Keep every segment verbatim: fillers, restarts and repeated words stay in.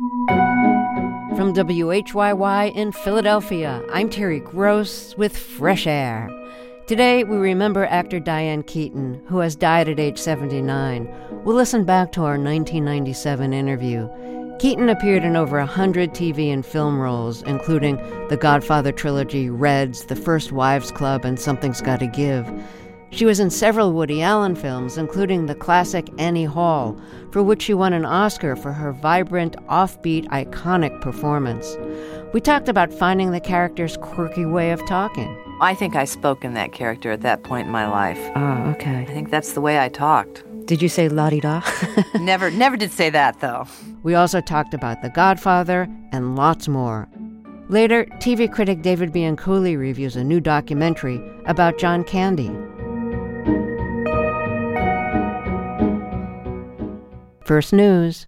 From W H Y Y in Philadelphia, I'm Terry Gross with Fresh Air. Today, we remember actor Diane Keaton, who has died at age seventy-nine. We'll listen back to our nineteen ninety-seven interview. Keaton appeared in over one hundred T V and film roles, including The Godfather trilogy, Reds, The First Wives Club, and Something's Gotta Give. She was in several Woody Allen films, including the classic Annie Hall, for which she won an Oscar for her vibrant, offbeat, iconic performance. We talked about finding the character's quirky way of talking. I think I spoke in that character at that point in my life. Oh, okay. I think that's the way I talked. Did you say la-di-da? Never, never did say that, though. We also talked about The Godfather and lots more. Later, T V critic David Bianculli reviews a new documentary about John Candy. First News.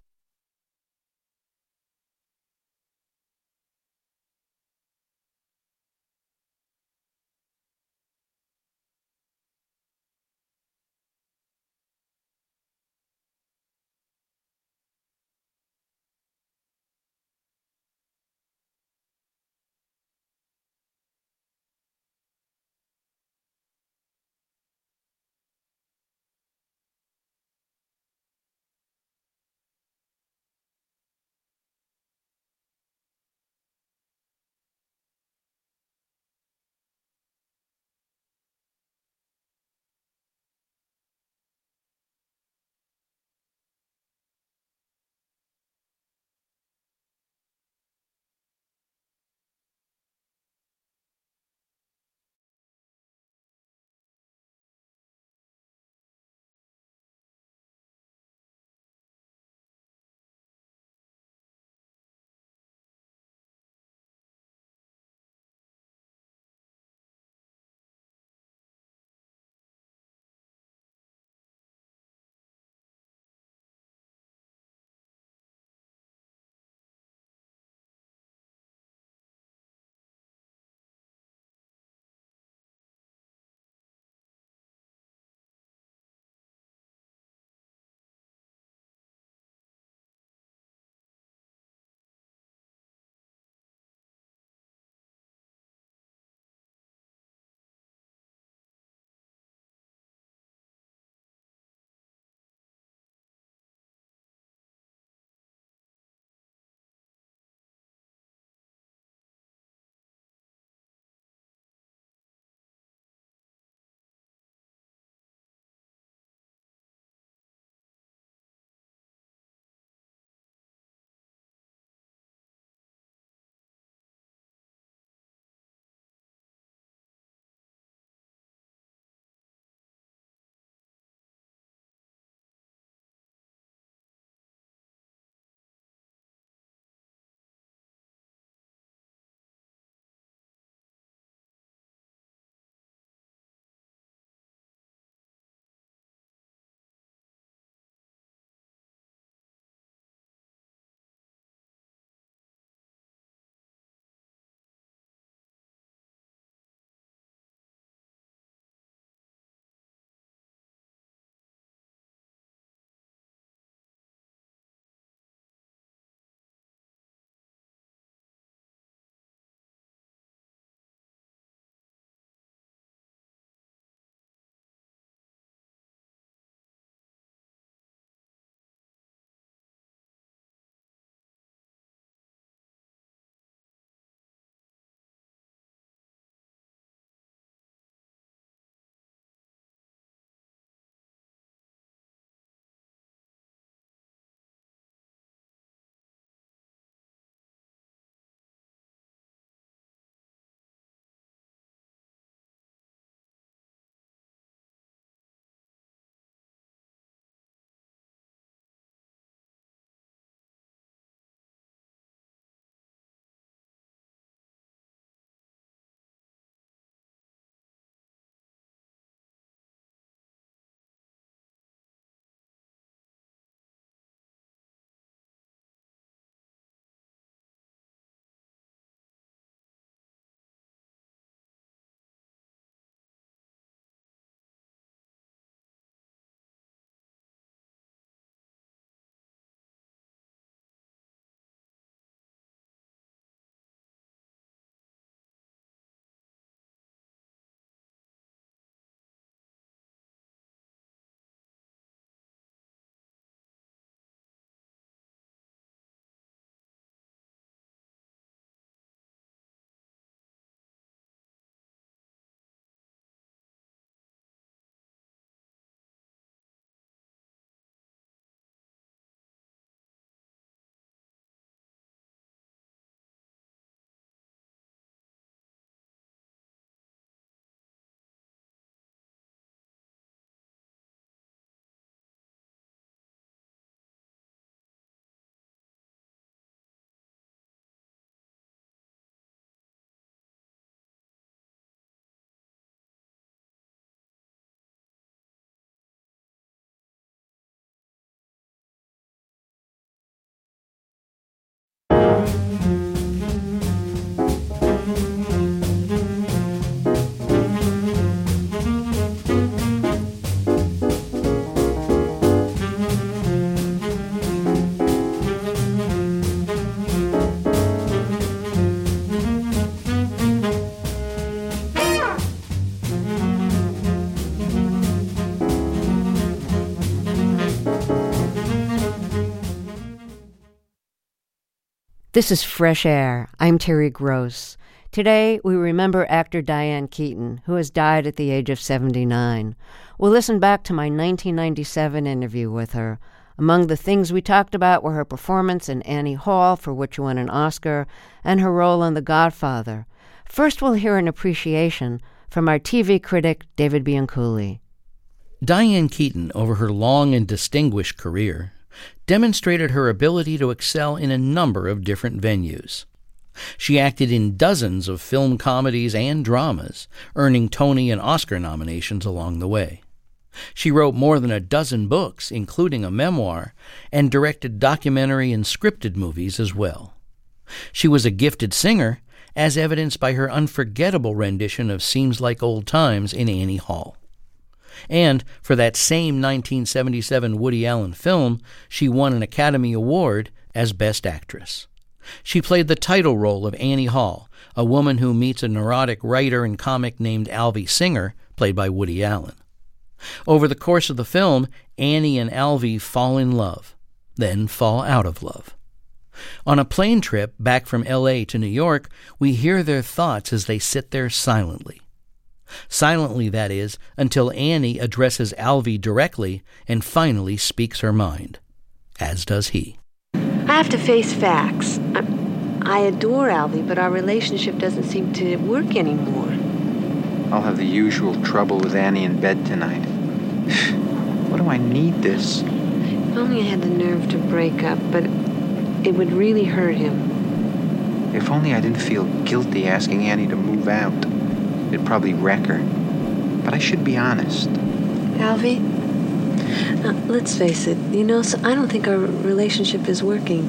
This is Fresh Air. I'm Terry Gross. Today, we remember actor Diane Keaton, who has died at the age of seventy-nine. We'll listen back to my nineteen ninety-seven interview with her. Among the things we talked about were her performance in Annie Hall, for which she won an Oscar, and her role in The Godfather. First, we'll hear an appreciation from our T V critic, David Bianculli. Diane Keaton, over her long and distinguished career, demonstrated her ability to excel in a number of different venues. She acted in dozens of film comedies and dramas, earning Tony and Oscar nominations along the way. She wrote more than a dozen books, including a memoir, and directed documentary and scripted movies as well. She was a gifted singer, as evidenced by her unforgettable rendition of Seems Like Old Times in Annie Hall. And for that same nineteen seventy-seven Woody Allen film, she won an Academy Award as Best Actress. She played the title role of Annie Hall, a woman who meets a neurotic writer and comic named Alvy Singer, played by Woody Allen. Over the course of the film, Annie and Alvy fall in love, then fall out of love. On a plane trip back from L A to New York, we hear their thoughts as they sit there silently. Silently, that is, until Annie addresses Alvy directly and finally speaks her mind, as does he. I have to face facts. I, I adore Alvy, but our relationship doesn't seem to work anymore. I'll have the usual trouble with Annie in bed tonight. What do I need this? If only I had the nerve to break up, but it would really hurt him. If only I didn't feel guilty asking Annie to move out. It'd probably wreck her. But I should be honest. Alvy, uh, let's face it, you know, so I don't think our relationship is working.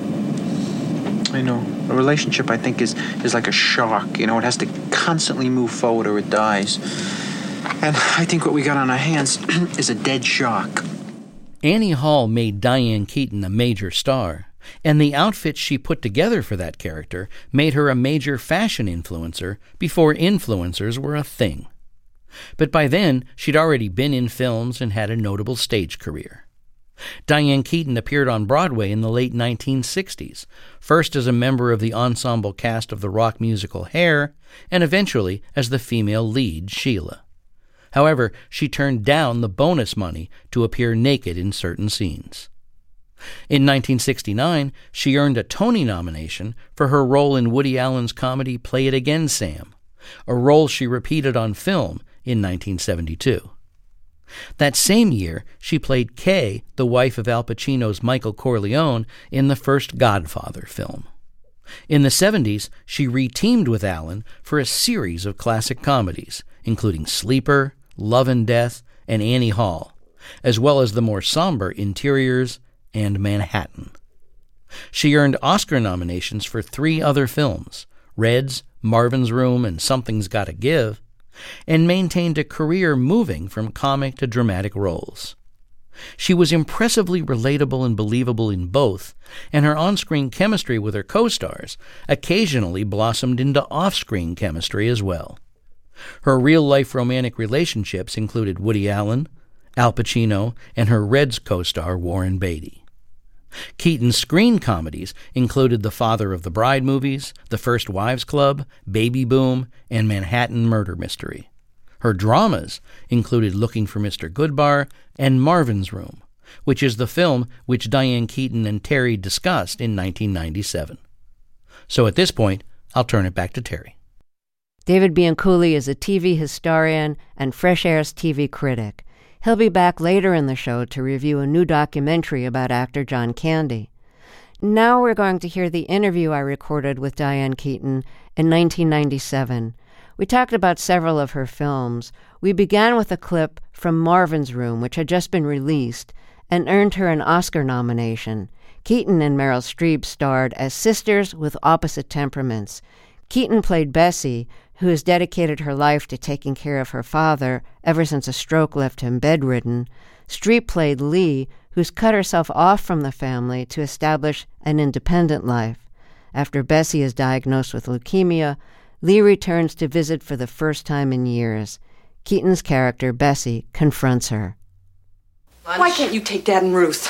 I know. A relationship, I think, is, is like a shark. You know, it has to constantly move forward or it dies. And I think what we got on our hands is a dead shark. Annie Hall made Diane Keaton a major star, and the outfits she put together for that character made her a major fashion influencer before influencers were a thing. But by then, she'd already been in films and had a notable stage career. Diane Keaton appeared on Broadway in the late nineteen sixties, first as a member of the ensemble cast of the rock musical Hair, and eventually as the female lead, Sheila. However, she turned down the bonus money to appear naked in certain scenes. In nineteen sixty-nine, she earned a Tony nomination for her role in Woody Allen's comedy Play It Again, Sam, a role she repeated on film in nineteen seventy-two. That same year, she played Kay, the wife of Al Pacino's Michael Corleone, in the first Godfather film. In the seventies, she re-teamed with Allen for a series of classic comedies, including Sleeper, Love and Death, and Annie Hall, as well as the more somber Interiors and Manhattan. She earned Oscar nominations for three other films, Reds, Marvin's Room, and Something's Gotta Give, and maintained a career moving from comic to dramatic roles. She was impressively relatable and believable in both, and her on-screen chemistry with her co-stars occasionally blossomed into off-screen chemistry as well. Her real-life romantic relationships included Woody Allen, Al Pacino, and her Reds co-star Warren Beatty. Keaton's screen comedies included the Father of the Bride movies, The First Wives Club, Baby Boom, and Manhattan Murder Mystery. Her dramas included Looking for Mister Goodbar and Marvin's Room, which is the film which Diane Keaton and Terry discussed in nineteen ninety-seven. So at this point, I'll turn it back to Terry. David Bianculli is a T V historian and Fresh Air's T V critic. He'll be back later in the show to review a new documentary about actor John Candy. Now we're going to hear the interview I recorded with Diane Keaton in nineteen ninety-seven. We talked about several of her films. We began with a clip from Marvin's Room, which had just been released, and earned her an Oscar nomination. Keaton and Meryl Streep starred as sisters with opposite temperaments. Keaton played Bessie, who has dedicated her life to taking care of her father ever since a stroke left him bedridden. Streep played Lee, who's cut herself off from the family to establish an independent life. After Bessie is diagnosed with leukemia, Lee returns to visit for the first time in years. Keaton's character, Bessie, confronts her. Why can't you take Dad and Ruth?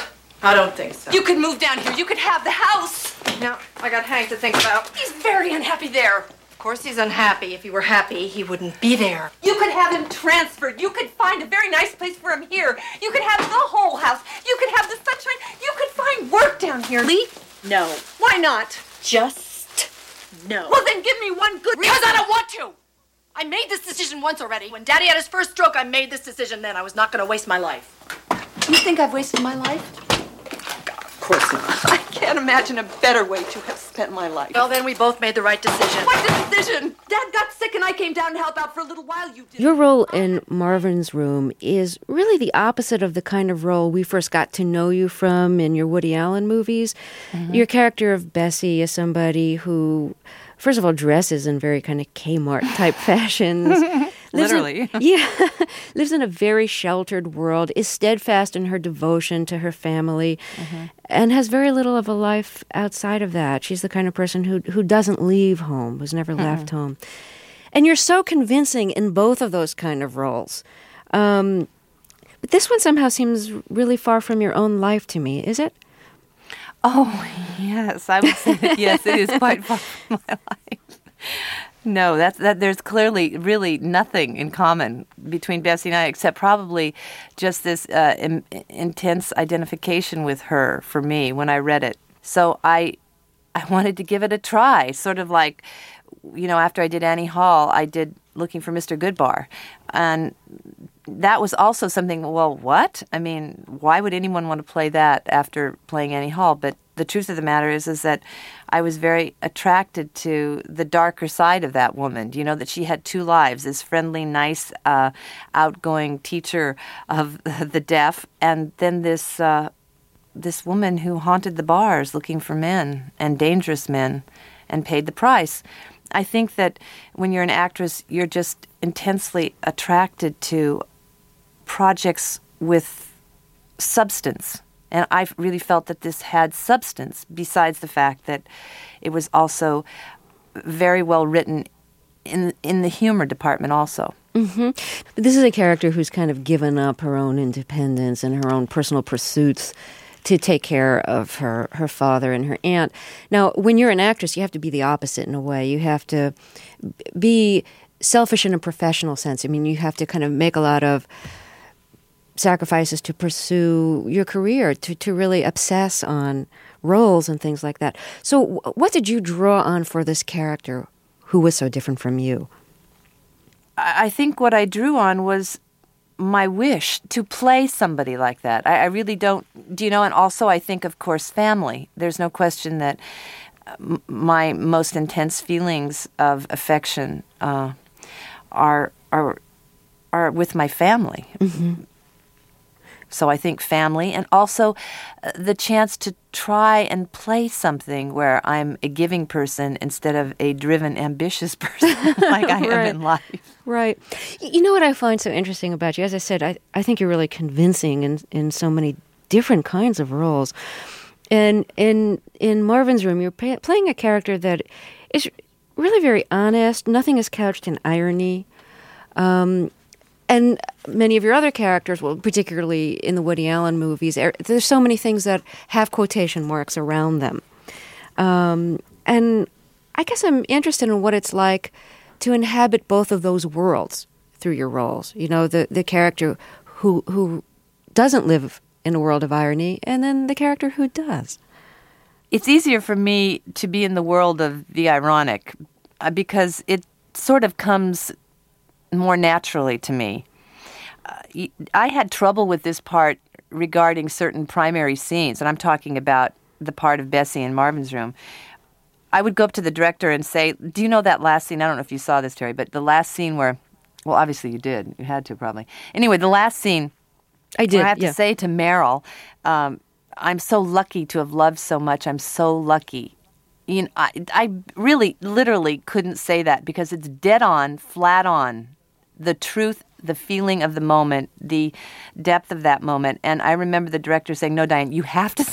I don't think so. You could move down here. You could have the house. No, I got Hank to think about. He's very unhappy there. Of course he's unhappy. If he were happy, he wouldn't be there. You could have him transferred. You could find a very nice place for him here. You could have the whole house. You could have the sunshine. You could find work down here. Lee? No. Why not? Just no. Well, then give me one good reason. Because I don't want to. I made this decision once already. When Daddy had his first stroke, I made this decision then. I was not going to waste my life. You think I've wasted my life? God, of course not. I can't imagine a better way to have spent my life. Well, then we both made the right decision. What decision? Dad got sick and I came down to help out for a little while. You did. Your role in Marvin's Room is really the opposite of the kind of role we first got to know you from in your Woody Allen movies. Mm-hmm. Your character of Bessie is somebody who, first of all, dresses in very kind of Kmart type fashions. Literally. In, yeah. Lives in a very sheltered world, is steadfast in her devotion to her family, mm-hmm. and has very little of a life outside of that. She's the kind of person who who doesn't leave home, who's never mm-hmm. left home. And you're so convincing in both of those kind of roles. Um, but this one somehow seems really far from your own life to me, is it? Oh, yes. I would say that, yes, it is quite far from my life. No, that's, that there's clearly really nothing in common between Bessie and I, except probably just this uh, in, intense identification with her for me when I read it. So I, I wanted to give it a try, sort of like, you know, after I did Annie Hall, I did Looking for Mister Goodbar. And that was also something, well, what? I mean, why would anyone want to play that after playing Annie Hall? But the truth of the matter is, is that I was very attracted to the darker side of that woman. You know, that she had two lives, this friendly, nice, uh, outgoing teacher of the deaf, and then this uh, this woman who haunted the bars looking for men, and dangerous men, and paid the price. I think that when you're an actress, you're just intensely attracted to projects with substance. And I really felt that this had substance, besides the fact that it was also very well written in in the humor department also. Mm-hmm. But this is a character who's kind of given up her own independence and her own personal pursuits to take care of her, her father and her aunt. Now, when you're an actress, you have to be the opposite in a way. You have to be selfish in a professional sense. I mean, you have to kind of make a lot of sacrifices to pursue your career, to, to really obsess on roles and things like that. So what did you draw on for this character who was so different from you? I think what I drew on was my wish to play somebody like that. I, I really don't, do you know, and also I think, of course, family. There's no question that m- my most intense feelings of affection uh, are, are, are with my family. Mm-hmm. So I think family, and also uh, the chance to try and play something where I'm a giving person instead of a driven, ambitious person like I right. am in life. Right. You know what I find so interesting about you? As I said, I, I think you're really convincing in, in so many different kinds of roles. And in in Marvin's Room, you're pay, playing a character that is really very honest. Nothing is couched in irony. Um And many of your other characters, well, particularly in the Woody Allen movies, there's so many things that have quotation marks around them. Um, and I guess I'm interested in what it's like to inhabit both of those worlds through your roles. You know, the, the character who who doesn't live in a world of irony, and then the character who does. It's easier for me to be in the world of the ironic because it sort of comes more naturally to me. Uh, I had trouble with this part regarding certain primary scenes, and I'm talking about the part of Bessie in Marvin's Room. I would go up to the director and say, do you know that last scene? I don't know if you saw this, Terry, but the last scene where, well, obviously you did. You had to probably. Anyway, the last scene, I did, I have yeah. to say to Meryl, um, I'm so lucky to have loved so much. I'm so lucky. You know, I, I really, literally couldn't say that because it's dead on, flat on. The truth, the feeling of the moment, the depth of that moment. And I remember the director saying, no, Diane, you have to say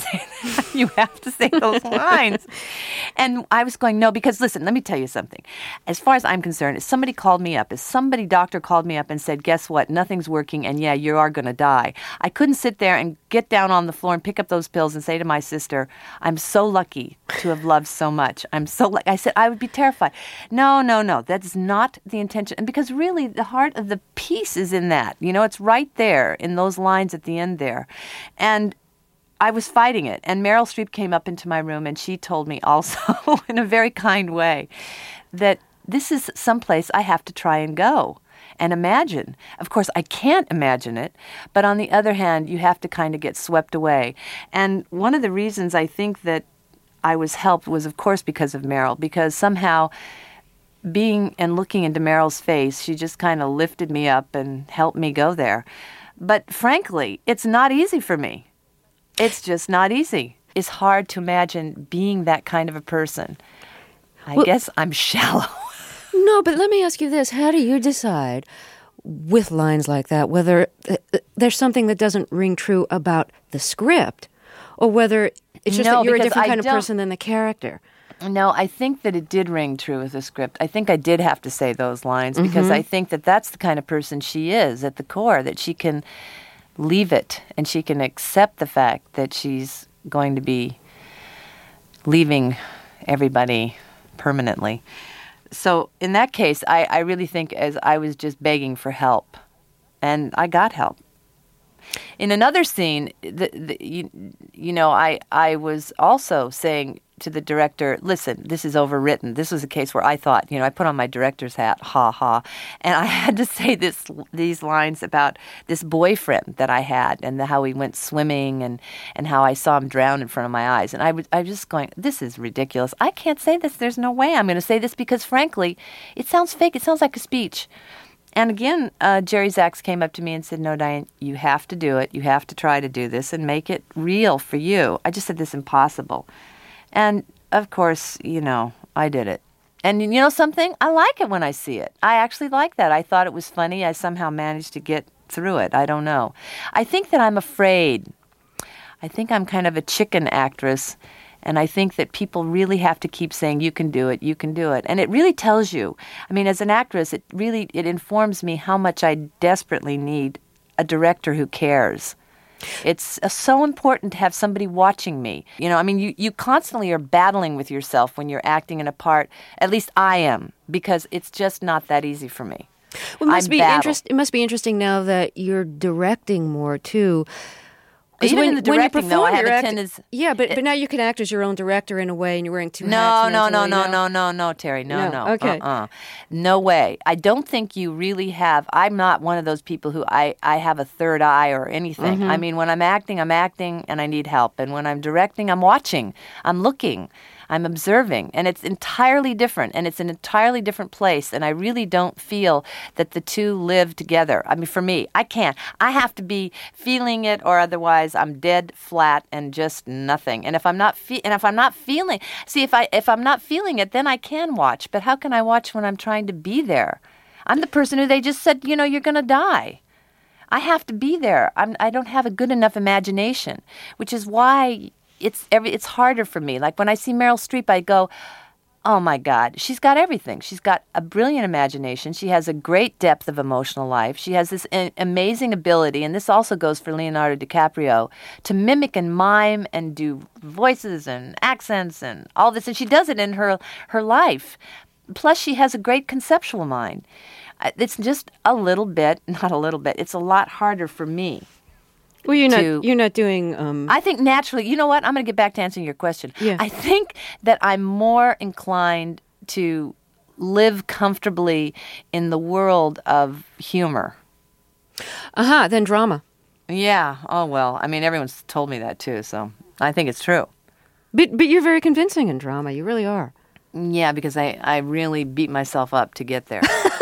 you have to say those lines. And I was going, no, because listen, let me tell you something. As far as I'm concerned, if somebody called me up, if somebody doctor called me up and said, guess what, nothing's working, and yeah, you are going to die, I couldn't sit there and get down on the floor and pick up those pills and say to my sister, I'm so lucky to have loved so much. I'm so lucky. I said, I would be terrified. No, no, no, that's not the intention. And because really the heart of the piece is in that. You know, it's right there in those lines at the end there. And I was fighting it. And Meryl Streep came up into my room and she told me also in a very kind way that this is someplace I have to try and go and imagine. Of course, I can't imagine it, but on the other hand, you have to kind of get swept away. And one of the reasons I think that I was helped was, of course, because of Meryl, because somehow being and looking into Meryl's face, she just kind of lifted me up and helped me go there. But frankly, it's not easy for me. It's just not easy. It's hard to imagine being that kind of a person. I well, guess I'm shallow. No, but let me ask you this. How do you decide with lines like that whether there's something that doesn't ring true about the script or whether it's just no, that you're a different I kind of don't... person than the character? No, I think that it did ring true with the script. I think I did have to say those lines because mm-hmm. I think that that's the kind of person she is at the core, that she can leave it and she can accept the fact that she's going to be leaving everybody permanently. So in that case, I, I really think as I was just begging for help, and I got help. In another scene, the, the, you, you know, I, I was also saying to the director, listen, this is overwritten. This was a case where I thought, you know, I put on my director's hat, ha ha, and I had to say this these lines about this boyfriend that I had and the, how he went swimming and, and how I saw him drown in front of my eyes. And I was, I was just going, this is ridiculous. I can't say this. There's no way I'm going to say this because, frankly, it sounds fake. It sounds like a speech. And again, uh, Jerry Zaks came up to me and said, no, Diane, you have to do it. You have to try to do this and make it real for you. I just said, this is impossible. And, of course, you know, I did it. And you know something? I like it when I see it. I actually like that. I thought it was funny. I somehow managed to get through it. I don't know. I think that I'm afraid. I think I'm kind of a chicken actress. And I think that people really have to keep saying, you can do it, you can do it. And it really tells you, I mean, as an actress, it really, it informs me how much I desperately need a director who cares. It's uh, so important to have somebody watching me. You know, I mean, you, you constantly are battling with yourself when you're acting in a part. At least I am, because it's just not that easy for me. Well, it must I be battle. interest, It must be interesting now that you're directing more, too. Even when, in the directing, though, I have a act- tendency... Yeah, but, but now you can act as your own director in a way, and you're wearing two no, hats. No, no, mentally, no, no, no, no, Terry. No, no. no. Okay. Uh-uh. No way. I don't think you really have... I'm not one of those people who I, I have a third eye or anything. Mm-hmm. I mean, when I'm acting, I'm acting, and I need help. And when I'm directing, I'm watching. I'm looking. I'm observing, and it's entirely different, and it's an entirely different place, and I really don't feel that the two live together. I mean, for me, I can't. I have to be feeling it, or otherwise I'm dead flat and just nothing. And if I'm not, fe- and if I'm not feeling, see, if I if I'm not feeling it, then I can watch. But how can I watch when I'm trying to be there? I'm the person who they just said, you know, you're going to die. I have to be there. I'm, I don't have a good enough imagination, which is why. It's every. It's harder for me. Like when I see Meryl Streep, I go, oh my God, she's got everything. She's got a brilliant imagination. She has a great depth of emotional life. She has this a- amazing ability, and this also goes for Leonardo DiCaprio, to mimic and mime and do voices and accents and all this. And she does it in her, her life. Plus, she has a great conceptual mind. It's just a little bit, not a little bit, it's a lot harder for me. Well, you're to, not. You're not doing. Um... I think naturally. You know what? I'm going to get back to answering your question. Yeah. I think that I'm more inclined to live comfortably in the world of humor. Aha, uh-huh, then drama. Yeah. Oh well. I mean, everyone's told me that too, so I think it's true. But but you're very convincing in drama. You really are. Yeah, because I I really beat myself up to get there.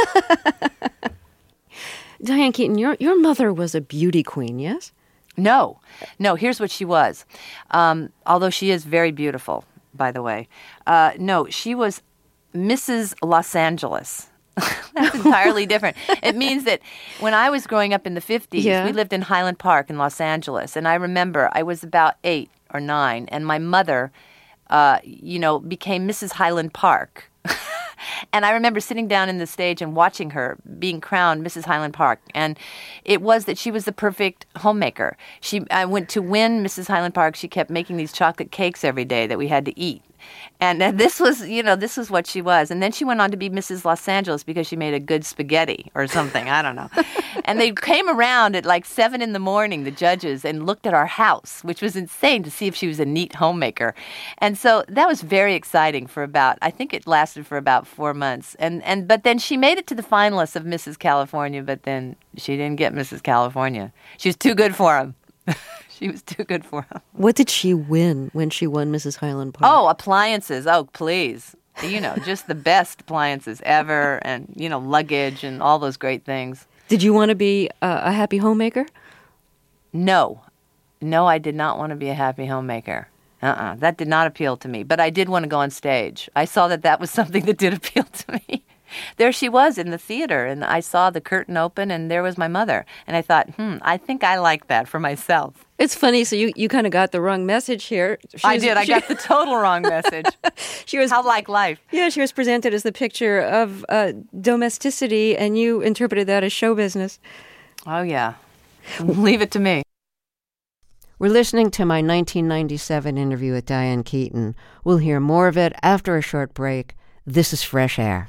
Diane Keaton, your your mother was a beauty queen, yes? No. No, here's what she was. Um, although she is very beautiful, by the way. Uh, no, she was Missus Los Angeles. That's entirely different. It means that when I was growing up in the fifties, yeah. we lived in Highland Park in Los Angeles. And I remember I was about eight or nine, and my mother, uh, you know, became Missus Highland Park. And I remember sitting down in the stage and watching her being crowned Missus Highland Park. And it was that she was the perfect homemaker. She, I went to win Missus Highland Park. She kept making these chocolate cakes every day that we had to eat. And uh, this was, you know, this was what she was. And then she went on to be Missus Los Angeles because she made a good spaghetti or something. I don't know. And they came around at like seven in the morning, the judges, and looked at our house, which was insane to see if she was a neat homemaker. And so that was very exciting for about, I think it lasted for about four months. And, and but then she made it to the finalists of Missus California, but then she didn't get Missus California. She was too good for him. She was too good for him. What did she win when she won Missus Highland Park? Oh, appliances. Oh, please. You know, just the best appliances ever, and, you know, luggage and all those great things. Did you want to be uh, a happy homemaker? No. No, I did not want to be a happy homemaker. Uh-uh. That did not appeal to me. But I did want to go on stage. I saw that that was something that did appeal to me. There she was in the theater, and I saw the curtain open, and there was my mother. And I thought, hmm, I think I like that for myself. It's funny. So you, you kind of got the wrong message here. She I was, did. I she, got the total wrong message. She was How like life. Yeah, she was presented as the picture of uh, domesticity, and you interpreted that as show business. Oh, yeah. Leave it to me. We're listening to my nineteen ninety-seven interview with Diane Keaton. We'll hear more of it after a short break. This is Fresh Air.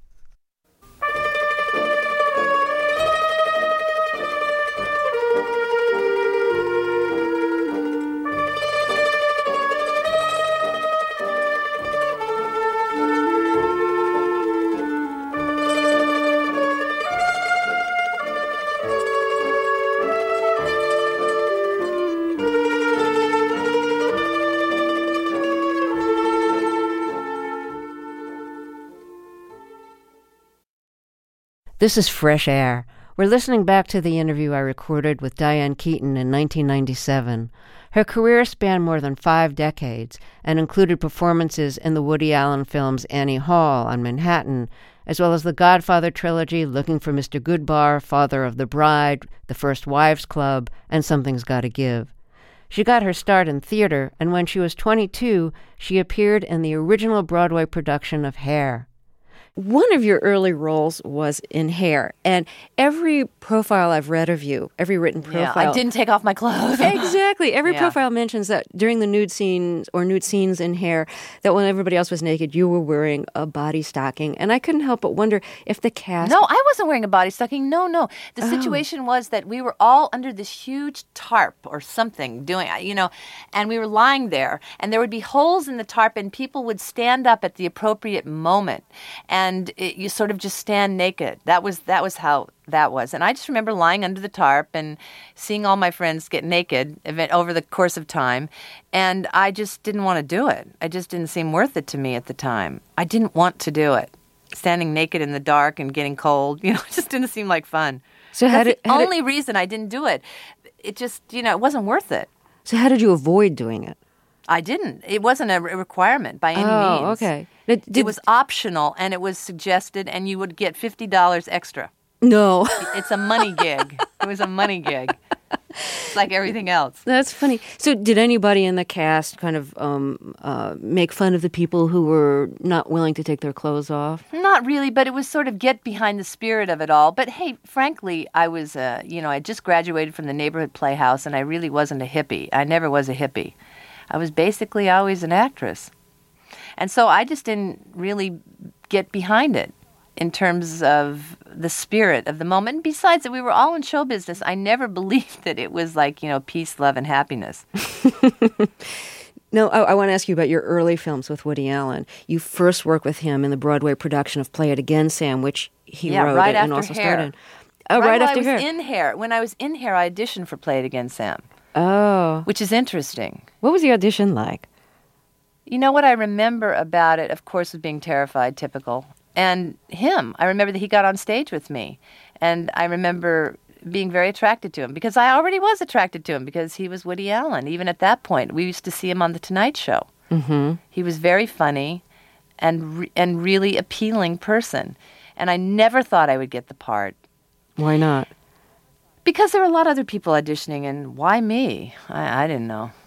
This is Fresh Air. We're listening back to the interview I recorded with Diane Keaton in nineteen ninety-seven. Her career spanned more than five decades and included performances in the Woody Allen films Annie Hall on Manhattan, as well as the Godfather trilogy Looking for Mister Goodbar, Father of the Bride, The First Wives Club, and Something's Gotta Give. She got her start in theater, and when she was twenty-two, she appeared in the original Broadway production of Hair. One of your early roles was in Hair, and every profile I've read of you, every written profile... Yeah, I didn't take off my clothes. Exactly. Every Yeah. profile mentions that during the nude scenes or nude scenes in Hair, that when everybody else was naked, you were wearing a body stocking. And I couldn't help but wonder if the cast... No, I wasn't wearing a body stocking. No, no. The situation was that we were all under this huge tarp or something doing, you know, and we were lying there, and there would be holes in the tarp, and people would stand up at the appropriate moment. And And it, you sort of just stand naked. That was that was how that was. And I just remember lying under the tarp and seeing all my friends get naked over the course of time. And I just didn't want to do it. It just didn't seem worth it to me at the time. I didn't want to do it. Standing naked in the dark and getting cold, you know, it just didn't seem like fun. So That's how did, the how only did, reason I didn't do it. It just, you know, it wasn't worth it. So how did you avoid doing it? I didn't. It wasn't a requirement by any oh, means. okay. Did, did, It was optional, and it was suggested, and you would get fifty dollars extra. No. It's a money gig. It was a money gig. It's like everything else. That's funny. So did anybody in the cast kind of um, uh, make fun of the people who were not willing to take their clothes off? Not really, but it was sort of get behind the spirit of it all. But hey, frankly, I was, uh, you know, I just graduated from the neighborhood playhouse, and I really wasn't a hippie. I never was a hippie. I was basically always an actress. And so I just didn't really get behind it in terms of the spirit of the moment. And besides that, we were all in show business. I never believed that it was like, you know, peace, love, and happiness. No, I, I want to ask you about your early films with Woody Allen. You first worked with him in the Broadway production of Play It Again, Sam, which he yeah, wrote right and after also Hair. starred in. Oh, right, right while after I was Hair. in Hair. When I was in Hair, I auditioned for Play It Again, Sam. Oh. Which is interesting. What was the audition like? You know what I remember about it, of course, was being terrified, typical. And him. I remember that he got on stage with me. And I remember being very attracted to him because I already was attracted to him because he was Woody Allen. Even at that point, we used to see him on The Tonight Show. Mm-hmm. He was very funny and re- and really appealing person. And I never thought I would get the part. Why not? Because there were a lot of other people auditioning, and why me? I, I didn't know.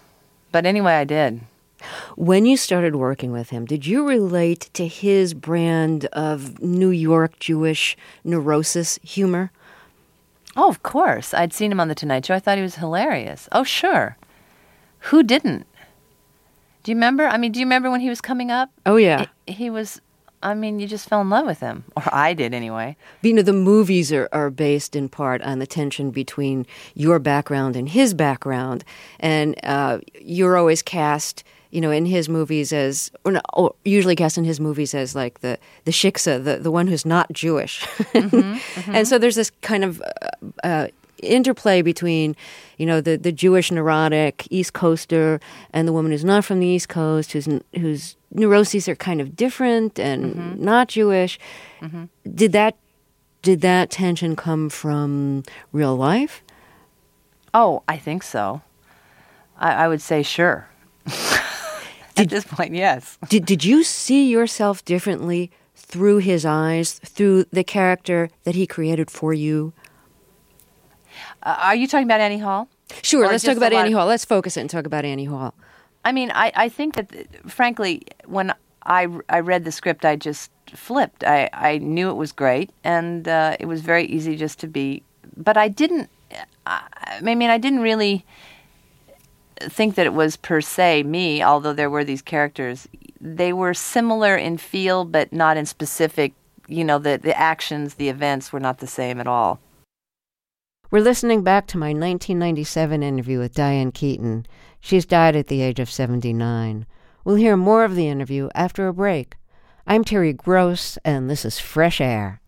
But anyway, I did. When you started working with him, did you relate to his brand of New York Jewish neurosis humor? Oh, of course. I'd seen him on The Tonight Show. I thought he was hilarious. Oh, sure. Who didn't? Do you remember? I mean, do you remember when he was coming up? Oh, yeah. He, he was, I mean, you just fell in love with him. Or I did, anyway. You know, the movies are, are based in part on the tension between your background and his background. And uh, you're always cast, you know, in his movies as, or, no, or usually cast in his movies as like the, the shiksa, the, the one who's not Jewish. Mm-hmm, mm-hmm. And so there's this kind of uh, uh, interplay between, you know, the, the Jewish neurotic East Coaster and the woman who's not from the East Coast, whose whose neuroses are kind of different and mm-hmm. not Jewish. Mm-hmm. Did that did that tension come from real life? Oh, I think so. I, I would say sure. At this point, yes. Did Did you see yourself differently through his eyes, through the character that he created for you? Uh, are you talking about Annie Hall? Sure, Or let's just talk about a lot Annie of- Hall. Let's focus it and talk about Annie Hall. I mean, I, I think that, frankly, when I, I read the script, I just flipped. I, I knew it was great, and uh, it was very easy just to be. But I didn't, I, I mean, I didn't really think that it was per se me, although there were these characters. They were similar in feel, but not in specific, you know, the, the actions, the events were not the same at all. We're listening back to my nineteen ninety-seven interview with Diane Keaton. She's died at the age of seventy-nine. We'll hear more of the interview after a break. I'm Terry Gross, and this is Fresh Air.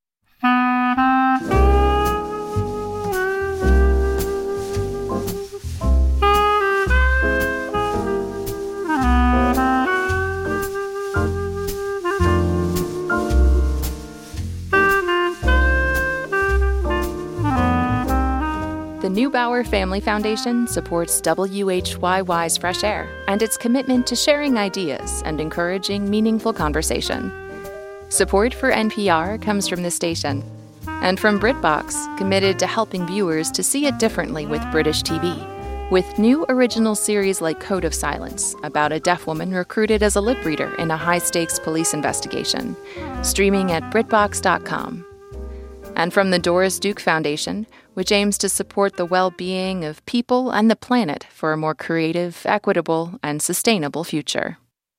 The Neubauer Family Foundation supports W H Y Y's Fresh Air and its commitment to sharing ideas and encouraging meaningful conversation. Support for N P R comes from the station and from BritBox, committed to helping viewers to see it differently with British T V, with new original series like Code of Silence about a deaf woman recruited as a lip reader in a high-stakes police investigation, streaming at Britbox dot com. And from the Doris Duke Foundation, which aims to support the well-being of people and the planet for a more creative, equitable, and sustainable future.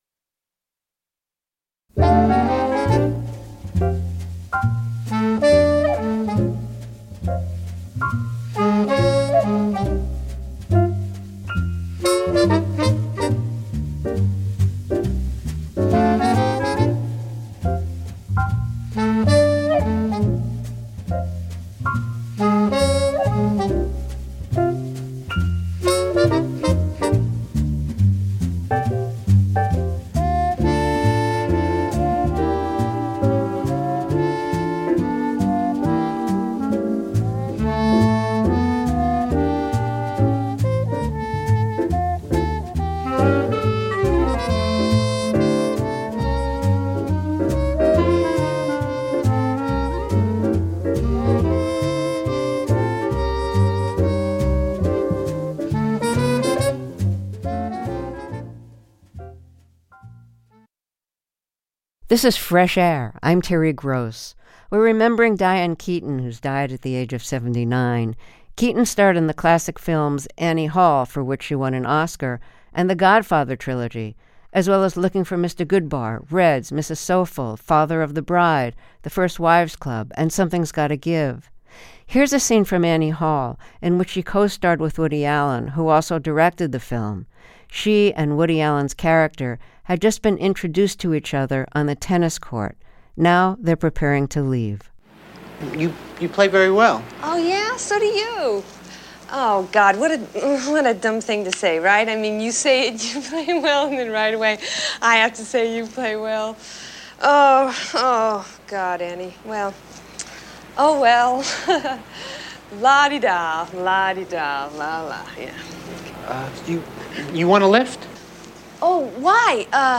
This is Fresh Air. I'm Terry Gross. We're remembering Diane Keaton, who's died at the age of seventy-nine. Keaton starred in the classic films Annie Hall, for which she won an Oscar, and the Godfather trilogy, as well as Looking for Mister Goodbar, Reds, Missus Soulful, Father of the Bride, The First Wives Club, and Something's Gotta Give. Here's a scene from Annie Hall, in which she co-starred with Woody Allen, who also directed the film. She and Woody Allen's character had just been introduced to each other on the tennis court. Now they're preparing to leave. You you play very well. Oh, yeah? So do you. Oh, God, what a what a dumb thing to say, right? I mean, you say it, you play well, and then right away I have to say you play well. Oh, oh, God, Annie. Well, oh, well. La-di-da, la-di-da, la-la, yeah. Uh, you you want a lift? Oh, why? Uh,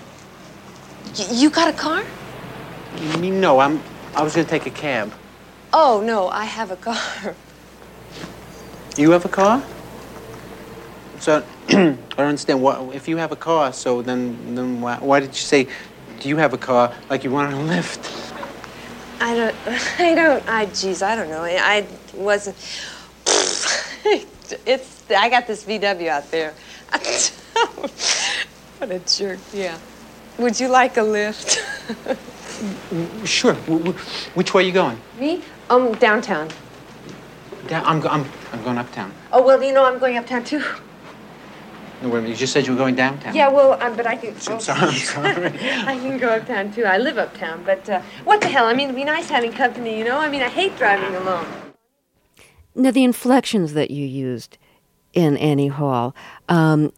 y- you got a car? You mean no? I'm. I was gonna take a cab. Oh, no, I have a car. You have a car? Is that I don't understand. Why, if you have a car, so then, then why, why did you say, do you have a car, like you wanted a lift? I don't, I don't, I, geez, I don't know. I, I wasn't, it's, I got this V W out there. What a jerk, yeah. Would you like a lift? Sure. W- w- which way are you going? Me? Um, downtown. Down, I'm, go- I'm, I'm going uptown. Oh, well, you know, I'm going uptown, too. No, wait a minute. You just said you were going downtown. Yeah, well, um, but I can... I'm sorry. I'm sorry. I can go uptown, too. I live uptown, but uh, what the hell? I mean, it'd be nice having company, you know? I mean, I hate driving alone. Now, the inflections that you used in Annie Hall, um,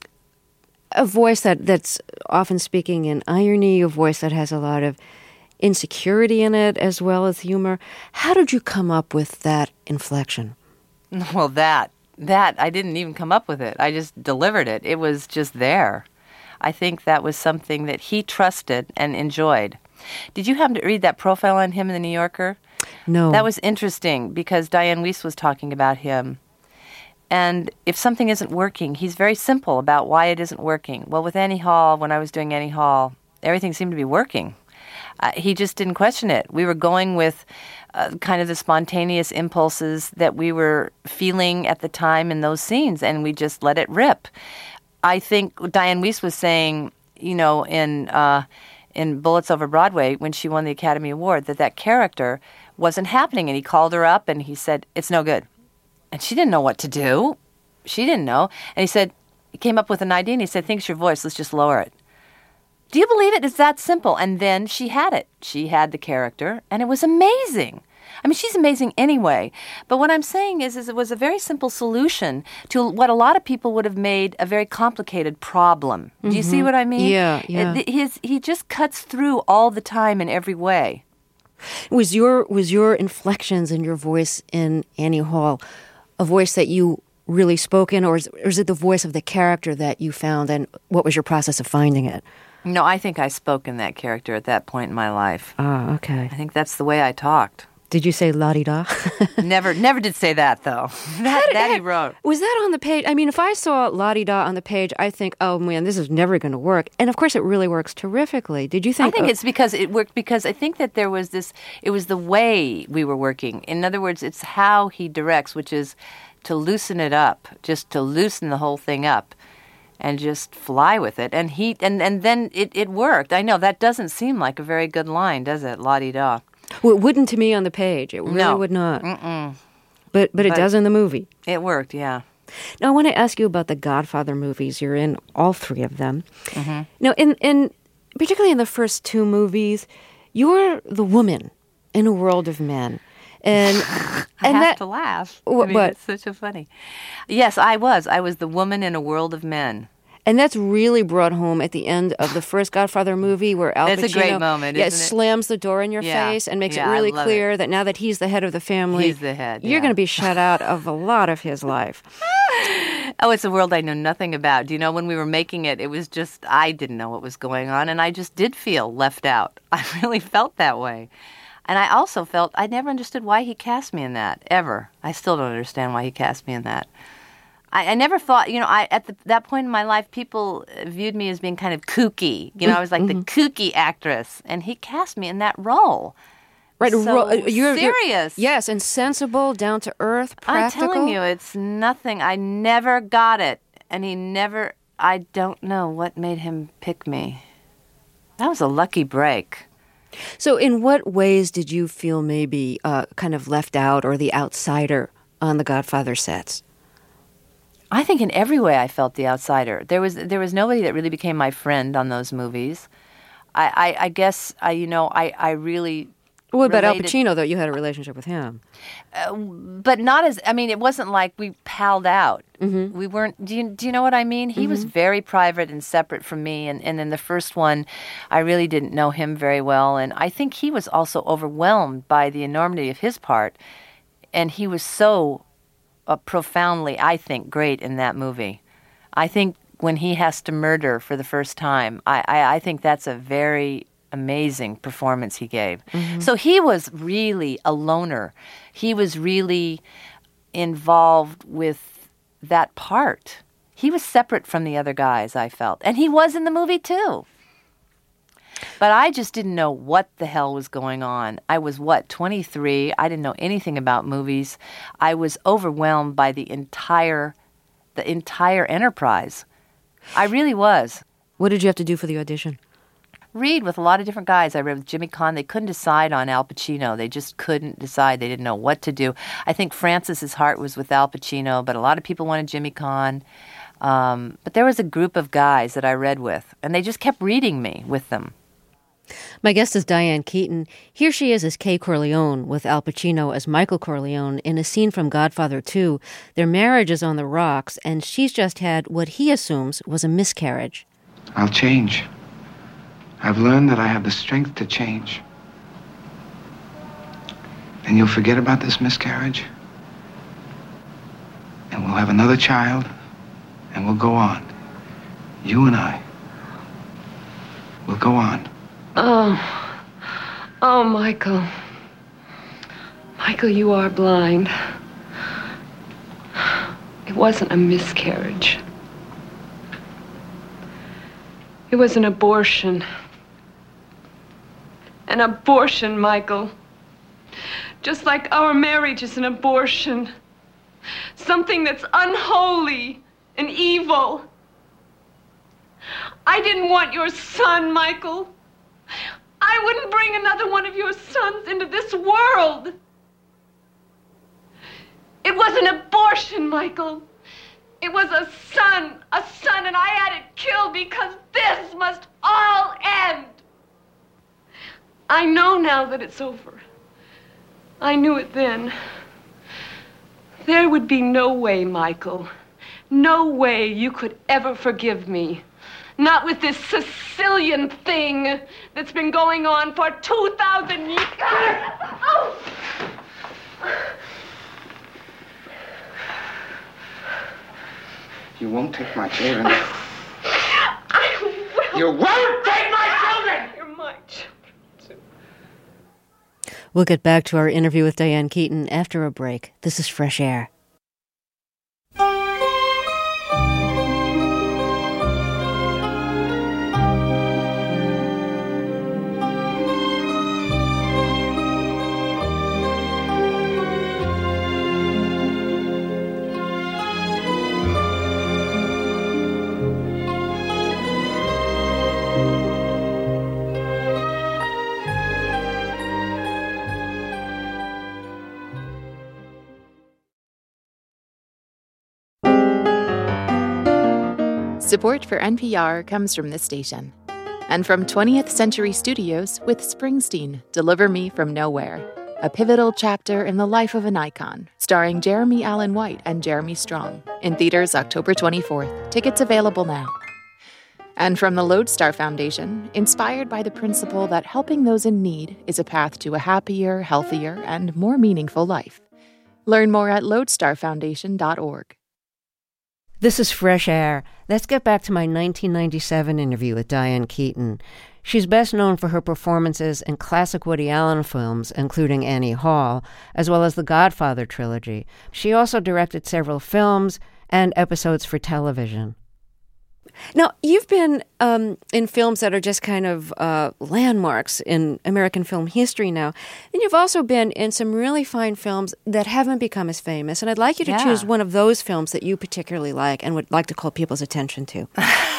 a voice that, that's often speaking in irony, a voice that has a lot of insecurity in it as well as humor. How did you come up with that inflection? Well, that, that, I didn't even come up with it. I just delivered it. It was just there. I think that was something that he trusted and enjoyed. Did you happen to read that profile on him in the New Yorker? No. That was interesting because Diane Wiest was talking about him. And if something isn't working, he's very simple about why it isn't working. Well, with Annie Hall, when I was doing Annie Hall, everything seemed to be working. Uh, he just didn't question it. We were going with uh, kind of the spontaneous impulses that we were feeling at the time in those scenes, and we just let it rip. I think Diane Wiest was saying, you know, in uh, in Bullets Over Broadway, when she won the Academy Award, that that character wasn't happening, and he called her up and he said, "It's no good." And she didn't know what to do. She didn't know. And he said, he came up with an idea, and he said, "Think it's your voice, let's just lower it." Do you believe it? It's that simple. And then she had it. She had the character, and it was amazing. I mean, she's amazing anyway. But what I'm saying is, is it was a very simple solution to what a lot of people would have made a very complicated problem. Do you mm-hmm. see what I mean? Yeah, yeah. It, his, he just cuts through all the time in every way. Was your was your inflections in your voice in Annie Hall a voice that you really spoke in, or is, or is it the voice of the character that you found, and what was your process of finding it? No, I think I spoke in that character at that point in my life. Ah, okay. I think that's the way I talked. Did you say la-di-da? never never did say that, though. That, did, that he wrote. Was that on the page? I mean, if I saw la-di-da on the page, I think, oh, man, this is never going to work. And, of course, it really works terrifically. Did you think... I think oh, it's because it worked, because I think that there was this... It was the way we were working. In other words, it's how he directs, which is to loosen it up, just to loosen the whole thing up and just fly with it. And he and, and then it, it worked. I know, that doesn't seem like a very good line, does it? La-di-da. Well, it wouldn't to me on the page. It really no. would not. Mm-mm. But, but it But does in the movie. It worked, yeah. Now, I want to ask you about the Godfather movies. You're in all three of them. Mm-hmm. Now, in, in particularly in the first two movies, you're the woman in a world of men. And I and have that, to laugh. Wh- I mean, what? It's such a funny. Yes, I was. I was the woman in a world of men. And that's really brought home at the end of the first Godfather movie, where Al Pacino, It's a great moment, yeah, isn't it? slams the door in your Yeah. face and makes Yeah, it really I love clear it. that now that he's the head of the family, He's the head, you're yeah. going to be shut out of a lot of his life. Oh, it's a world I know nothing about. Do you know, when we were making it, it was just, I didn't know what was going on, and I just did feel left out. I really felt that way. And I also felt, I never understood why he cast me in that, ever. I still don't understand why he cast me in that. I, I never thought, you know, I at the, that point in my life, people viewed me as being kind of kooky. You know, I was like Mm-hmm. the kooky actress, and he cast me in that role. Right, So ro- you're, you're- serious. yes, and sensible, down to earth, practical. I'm telling you, it's nothing. I never got it. And he never, I don't know what made him pick me. That was a lucky break. So, in what ways did you feel maybe uh, kind of left out or the outsider on the Godfather sets? I think in every way I felt the outsider. There was there was nobody that really became my friend on those movies. I, I, I guess, I, you know, I, I really... What about Al related- Pacino, though? You had a relationship with him. Uh, but not as, I mean, it wasn't like we palled out. Mm-hmm. We weren't, do you, do you know what I mean? He mm-hmm. was very private and separate from me. And, and in the first one, I really didn't know him very well. And I think he was also overwhelmed by the enormity of his part. And he was so uh, profoundly, I think, great in that movie. I think when he has to murder for the first time, I, I, I think that's a very amazing performance he gave. Mm-hmm. So he was really a loner. He was really involved with that part. He was separate from the other guys, I felt. And he was in the movie, too. But I just didn't know what the hell was going on. I was, what, twenty-three? I didn't know anything about movies. I was overwhelmed by the entire, the entire enterprise. I really was. What did you have to do for the audition? Read with a lot of different guys. I read with Jimmy Caan. They couldn't decide on Al Pacino. They just couldn't decide. They didn't know what to do. I think Francis's heart was with Al Pacino, but a lot of people wanted Jimmy Caan. Um, but there was a group of guys that I read with, and they just kept reading me with them. My guest is Diane Keaton. Here she is as Kay Corleone, with Al Pacino as Michael Corleone, in a scene from Godfather two. Their marriage is on the rocks, and she's just had what he assumes was a miscarriage. I'll change. I've learned that I have the strength to change. And you'll forget about this miscarriage, and we'll have another child, and we'll go on. You and I. We'll go on. Oh, oh, Michael. Michael, you are blind. It wasn't a miscarriage. It was an abortion. An abortion, Michael. Just like our marriage is an abortion. Something that's unholy and evil. I didn't want your son, Michael. I wouldn't bring another one of your sons into this world. It was an abortion, Michael. It was a son, a son, and I had it killed because this must all end. I know now that it's over. I knew it then. There would be no way, Michael, no way you could ever forgive me. Not with this Sicilian thing that's been going on for two thousand years. Oh. You won't take my children. I will. You won't take my children! You're my children. We'll get back to our interview with Diane Keaton after a break. This is Fresh Air. Support for N P R comes from this station and from twentieth Century Studios with Springsteen, Deliver Me From Nowhere, a pivotal chapter in the life of an icon, starring Jeremy Allen White and Jeremy Strong, in theaters October twenty-fourth. Tickets available now. And from the Lodestar Foundation, inspired by the principle that helping those in need is a path to a happier, healthier, and more meaningful life. Learn more at lodestar foundation dot org. This is Fresh Air. Let's get back to my nineteen ninety-seven interview with Diane Keaton. She's best known for her performances in classic Woody Allen films, including Annie Hall, as well as the Godfather trilogy. She also directed several films and episodes for television. Now, you've been um, in films that are just kind of uh, landmarks in American film history now. And you've also been in some really fine films that haven't become as famous. And I'd like you to Yeah. choose one of those films that you particularly like and would like to call people's attention to.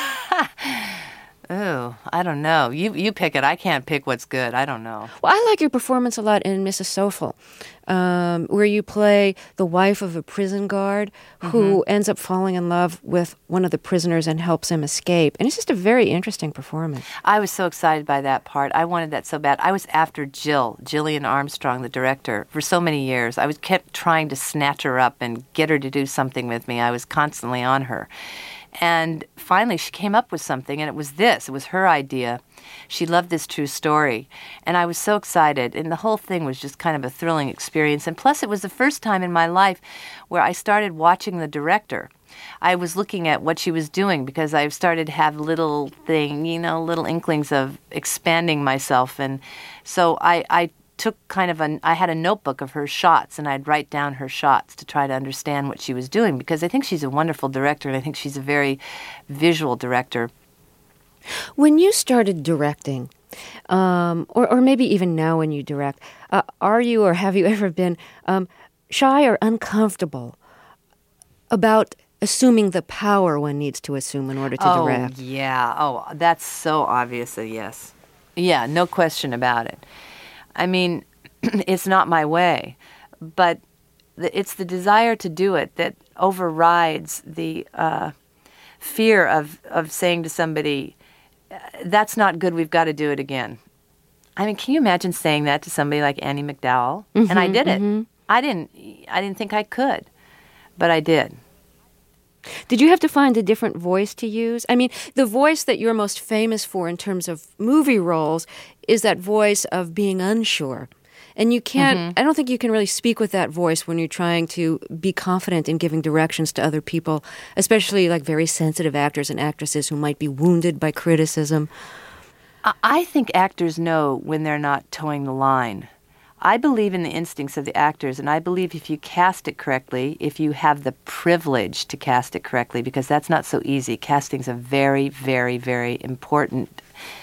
Oh, I don't know. You you pick it. I can't pick what's good. I don't know. Well, I like your performance a lot in Missus Soulful, um, where you play the wife of a prison guard who Mm-hmm. ends up falling in love with one of the prisoners and helps him escape. And it's just a very interesting performance. I was so excited by that part. I wanted that so bad. I was after Jill, Gillian Armstrong, the director, for so many years. I was kept trying to snatch her up and get her to do something with me. I was constantly on her. And finally, she came up with something, and it was this. It was her idea. She loved this true story. And I was so excited. And the whole thing was just kind of a thrilling experience. And plus, it was the first time in my life where I started watching the director. I was looking at what she was doing because I've started to have little thing, you know, little inklings of expanding myself. And so I, I took kind of a, I had a notebook of her shots, and I'd write down her shots to try to understand what she was doing, because I think she's a wonderful director, and I think she's a very visual director. When you started directing, um, or, or maybe even now when you direct, uh, are you or have you ever been um, shy or uncomfortable about assuming the power one needs to assume in order to oh, direct? yeah. Oh, that's so obvious a yes. Yeah, no question about it. I mean, it's not my way, but the, it's the desire to do it that overrides the uh, fear of, of saying to somebody, that's not good, we've got to do it again. I mean, can you imagine saying that to somebody like Annie MacDowell? Mm-hmm, and I did mm-hmm. it. I didn't, I didn't think I could, but I did. Did you have to find a different voice to use? I mean, the voice that you're most famous for in terms of movie roles is that voice of being unsure. And you can't, mm-hmm. I don't think you can really speak with that voice when you're trying to be confident in giving directions to other people, especially like very sensitive actors and actresses who might be wounded by criticism. I think actors know when they're not towing the line. I believe in the instincts of the actors, and I believe if you cast it correctly, if you have the privilege to cast it correctly, because that's not so easy. Casting's a very, very, very important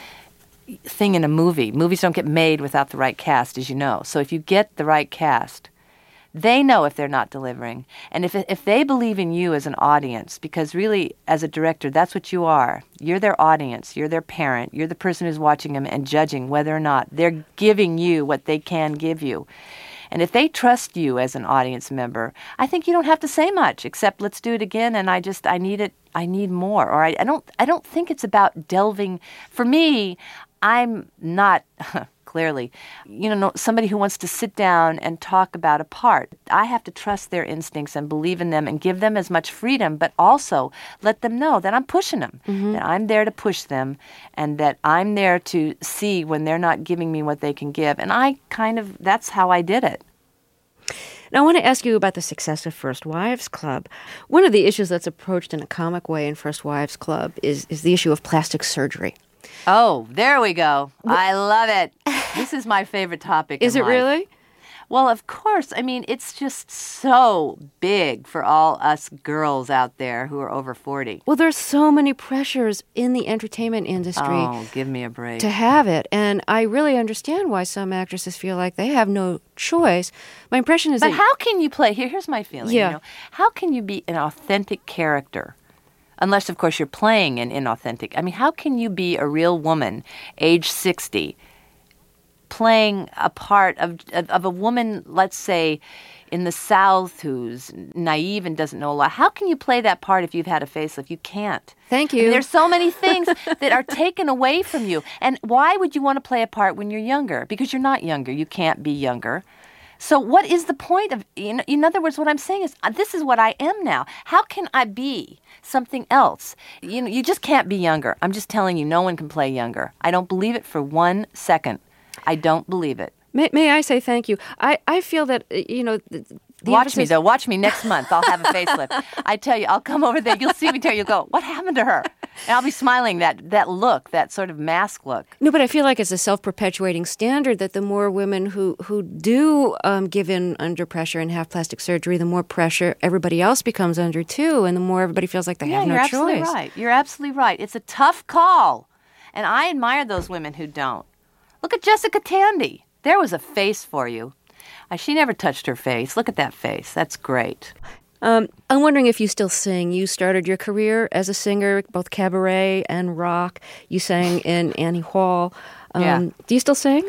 thing in a movie. Movies don't get made without the right cast, as you know. So if you get the right cast, they know if they're not delivering. And if if they believe in you as an audience, because really, as a director, that's what you are. You're their audience. You're their parent. You're the person who's watching them and judging whether or not they're giving you what they can give you. And if they trust you as an audience member, I think you don't have to say much, except let's do it again, and I just, I need it, I need more. Or I, I don't, I don't think it's about delving. For me, I'm not... Clearly, you know, somebody who wants to sit down and talk about a part. I have to trust their instincts and believe in them and give them as much freedom, but also let them know that I'm pushing them, mm-hmm. that I'm there to push them, and that I'm there to see when they're not giving me what they can give. And I kind of, that's how I did it. Now, I want to ask you about the success of First Wives Club. One of the issues that's approached in a comic way in First Wives Club is, is the issue of plastic surgery. Oh, there we go. I love it. This is my favorite topic. Is it life. really? Well, of course. I mean, it's just so big for all us girls out there who are over forty. Well, there's so many pressures in the entertainment industry. Oh, give me a break. To have it. And I really understand why some actresses feel like they have no choice. My impression is but that... But how can you play... Here, here's my feeling. Yeah. You know, how can you be an authentic character? Unless, of course, you're playing an inauthentic. I mean, how can you be a real woman, age sixty, playing a part of, of of a woman, let's say, in the South who's naive and doesn't know a lot? How can you play that part if you've had a facelift? You can't. Thank you. I mean, there's so many things that are taken away from you. And why would you want to play a part when you're younger? Because you're not younger. You can't be younger. So what is the point of, in, in other words, what I'm saying is, uh, this is what I am now. How can I be something else? You know, you just can't be younger. I'm just telling you, no one can play younger. I don't believe it for one second. I don't believe it. May, may I say thank you? I, I feel that, you know... The, the Watch emphasis... me, though. Watch me next month. I'll have a facelift. I tell you, I'll come over there. You'll see me there. You'll go, what happened to her? And I'll be smiling, that that look, that sort of mask look. No, but I feel like it's a self-perpetuating standard that the more women who, who do um, give in under pressure and have plastic surgery, the more pressure everybody else becomes under, too, and the more everybody feels like they yeah, have no you're choice. You're absolutely right. You're absolutely right. It's a tough call, and I admire those women who don't. Look at Jessica Tandy. There was a face for you. Uh, she never touched her face. Look at that face. That's great. Um, I'm wondering if you still sing. You started your career as a singer, both cabaret and rock. You sang in Annie Hall. Um, yeah. Do you still sing?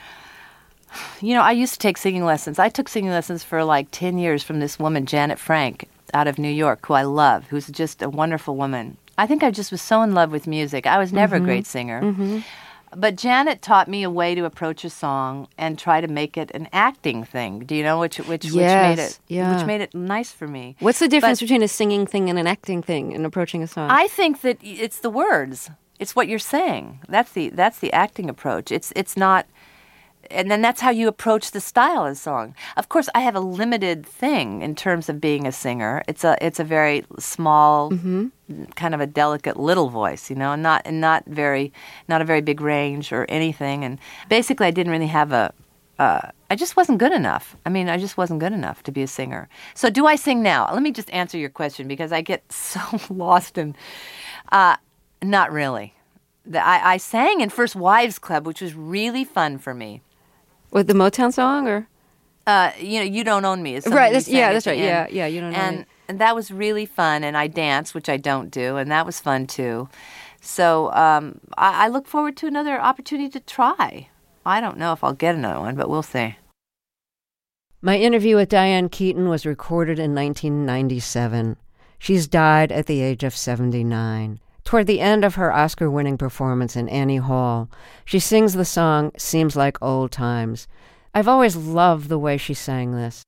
You know, I used to take singing lessons. I took singing lessons for like ten years from this woman, Janet Frank, out of New York, who I love, who's just a wonderful woman. I think I just was so in love with music. I was never mm-hmm. a great singer. Mm-hmm. But Janet taught me a way to approach a song and try to make it an acting thing. Do you know which which yes, which made it yeah. which made it nice for me? What's the difference but between a singing thing and an acting thing in approaching a song? I think that it's the words. It's what you're saying. That's the that's the acting approach. It's it's not, and then that's how you approach the style of the song. Of course, I have a limited thing in terms of being a singer. It's a it's a very small. Mm-hmm. kind of a delicate little voice, you know, and not and not very not a very big range or anything. And basically, I didn't really have a uh, I just wasn't good enough. I mean, I just wasn't good enough to be a singer. So do I sing now? Let me just answer your question because I get so lost in, uh, not really. The, I, I sang in First Wives Club, which was really fun for me. With the Motown song, or? Uh, you know, You Don't Own Me. Is something right, we that's, sang yeah, at that's the right. end. Yeah, yeah, You Don't Own and, Me. And that was really fun, and I danced, which I don't do, and that was fun too. So um, I, I look forward to another opportunity to try. I don't know if I'll get another one, but we'll see. My interview with Diane Keaton was recorded in nineteen ninety-seven. She's died at the age of seventy-nine. Toward the end of her Oscar-winning performance in Annie Hall, she sings the song Seems Like Old Times. I've always loved the way she sang this.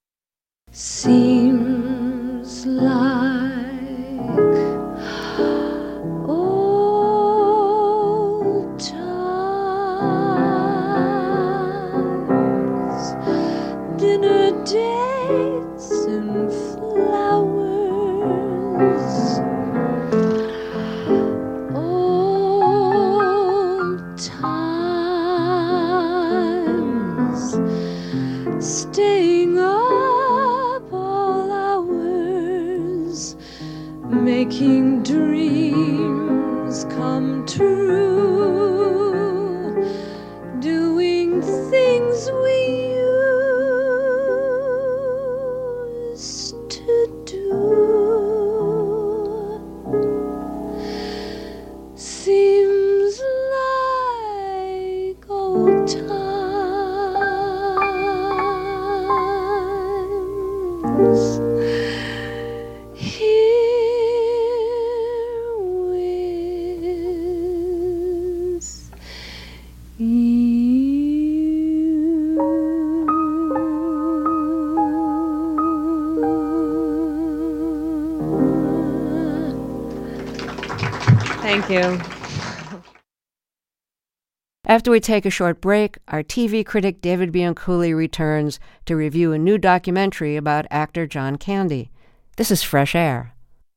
Seems like old times, dinner dates and flowers, old times, staying up all hours, making dreams come true, doing things we used to do. Seems like old times. Here with Thank you. After we take a short break, our T V critic David Bianculli returns to review a new documentary about actor John Candy. This is Fresh Air.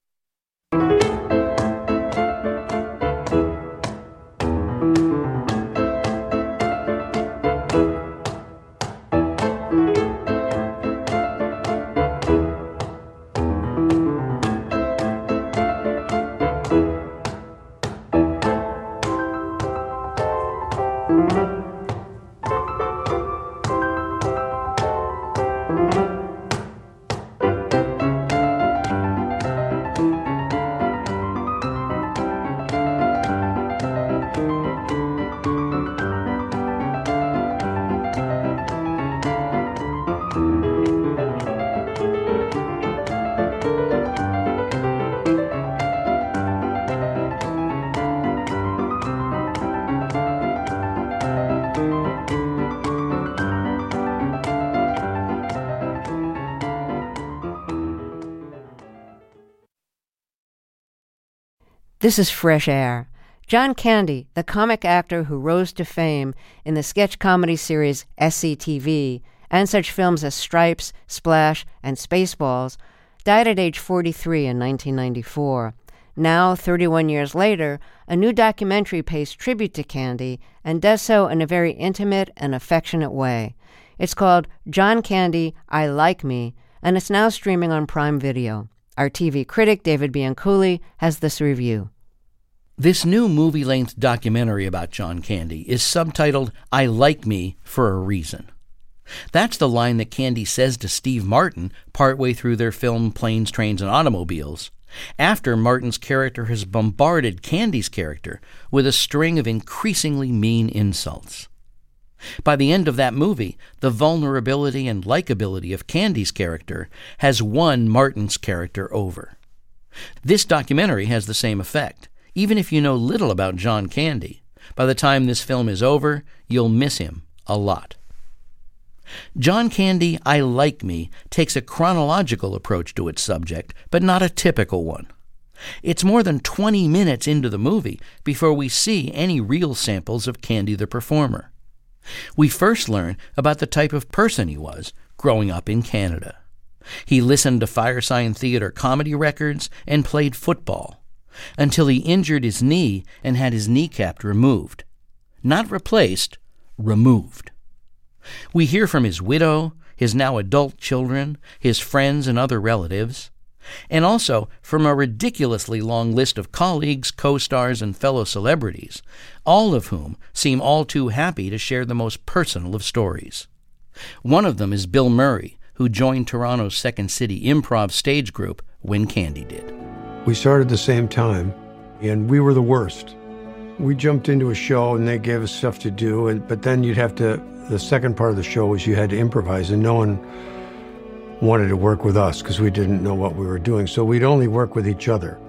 This is Fresh Air. John Candy, the comic actor who rose to fame in the sketch comedy series S C T V and such films as Stripes, Splash, and Spaceballs, died at age forty-three in nineteen ninety-four. Now, thirty-one years later, a new documentary pays tribute to Candy and does so in a very intimate and affectionate way. It's called John Candy, I Like Me, and it's now streaming on Prime Video. Our T V critic, David Bianculli, has this review. This new movie-length documentary about John Candy is subtitled I Like Me for a Reason. That's the line that Candy says to Steve Martin partway through their film Planes, Trains, and Automobiles, after Martin's character has bombarded Candy's character with a string of increasingly mean insults. By the end of that movie, the vulnerability and likability of Candy's character has won Martin's character over. This documentary has the same effect. Even if you know little about John Candy, by the time this film is over, you'll miss him a lot. John Candy, I Like Me takes a chronological approach to its subject, but not a typical one. It's more than twenty minutes into the movie before we see any real samples of Candy the performer. We first learn about the type of person he was growing up in Canada. He listened to Firesign Theatre comedy records and played football, until he injured his knee and had his kneecap removed. Not replaced, removed. We hear from his widow, his now adult children, his friends and other relatives, and also from a ridiculously long list of colleagues, co-stars, and fellow celebrities, all of whom seem all too happy to share the most personal of stories. One of them is Bill Murray, who joined Toronto's Second City improv stage group when Candy did. We started at the same time, and we were the worst. We jumped into a show, and they gave us stuff to do, and but then you'd have to, the second part of the show was you had to improvise, and no one wanted to work with us because we didn't know what we were doing, so we'd only work with each other.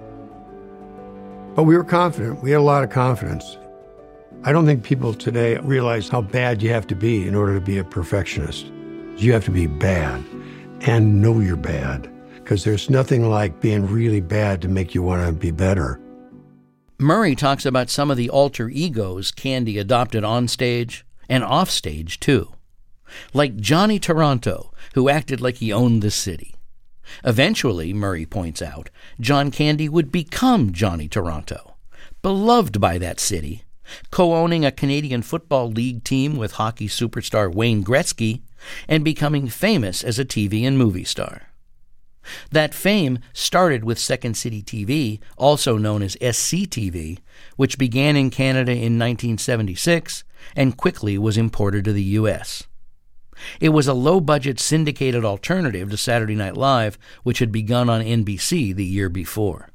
But we were confident. We had a lot of confidence. I don't think people today realize how bad you have to be in order to be a perfectionist. You have to be bad and know you're bad, because there's nothing like being really bad to make you want to be better. Murray talks about some of the alter egos Candy adopted on stage and off stage, too. Like Johnny Toronto, who acted like he owned the city. Eventually, Murray points out, John Candy would become Johnny Toronto, beloved by that city, co-owning a Canadian Football League team with hockey superstar Wayne Gretzky, and becoming famous as a T V and movie star. That fame started with Second City T V, also known as S C T V, which began in Canada in nineteen seventy-six and quickly was imported to the U S. It was a low-budget syndicated alternative to Saturday Night Live, which had begun on N B C the year before.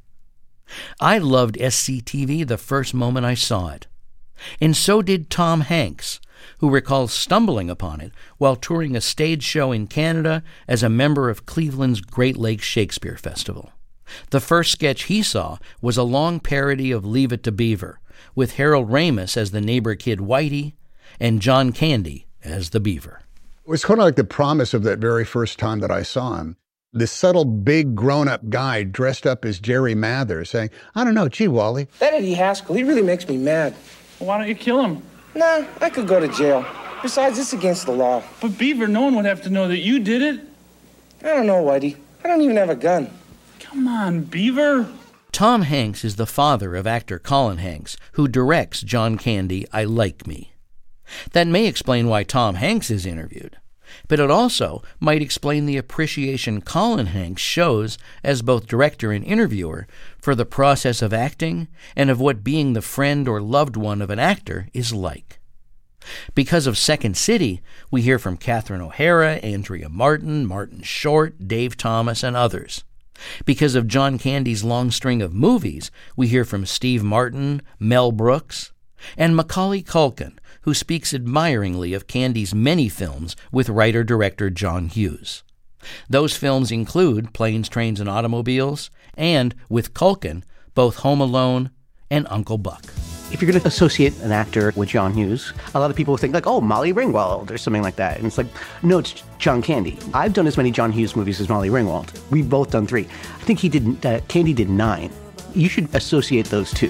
I loved S C T V the first moment I saw it. And so did Tom Hanks, who recalls stumbling upon it while touring a stage show in Canada as a member of Cleveland's Great Lakes Shakespeare Festival. The first sketch he saw was a long parody of Leave It to Beaver, with Harold Ramis as the neighbor kid Whitey and John Candy as the Beaver. It was kind of like the promise of that very first time that I saw him. This subtle, big, grown-up guy dressed up as Jerry Mathers saying, I don't know, gee, Wally. That Eddie Haskell, he really makes me mad. Well, why don't you kill him? Nah, I could go to jail. Besides, it's against the law. But Beaver, no one would have to know that you did it. I don't know, Whitey. I don't even have a gun. Come on, Beaver. Tom Hanks is the father of actor Colin Hanks, who directs John Candy, I Like Me. That may explain why Tom Hanks is interviewed, but it also might explain the appreciation Colin Hanks shows as both director and interviewer for the process of acting and of what being the friend or loved one of an actor is like. Because of Second City, we hear from Catherine O'Hara, Andrea Martin, Martin Short, Dave Thomas, and others. Because of John Candy's long string of movies, we hear from Steve Martin, Mel Brooks, and Macaulay Culkin, who speaks admiringly of Candy's many films with writer-director John Hughes. Those films include Planes, Trains, and Automobiles, and, with Culkin, both Home Alone and Uncle Buck. If you're going to associate an actor with John Hughes, a lot of people think like, oh, Molly Ringwald or something like that. And it's like, no, it's John Candy. I've done as many John Hughes movies as Molly Ringwald. We've both done three. I think he did, uh, Candy did nine. You should associate those two.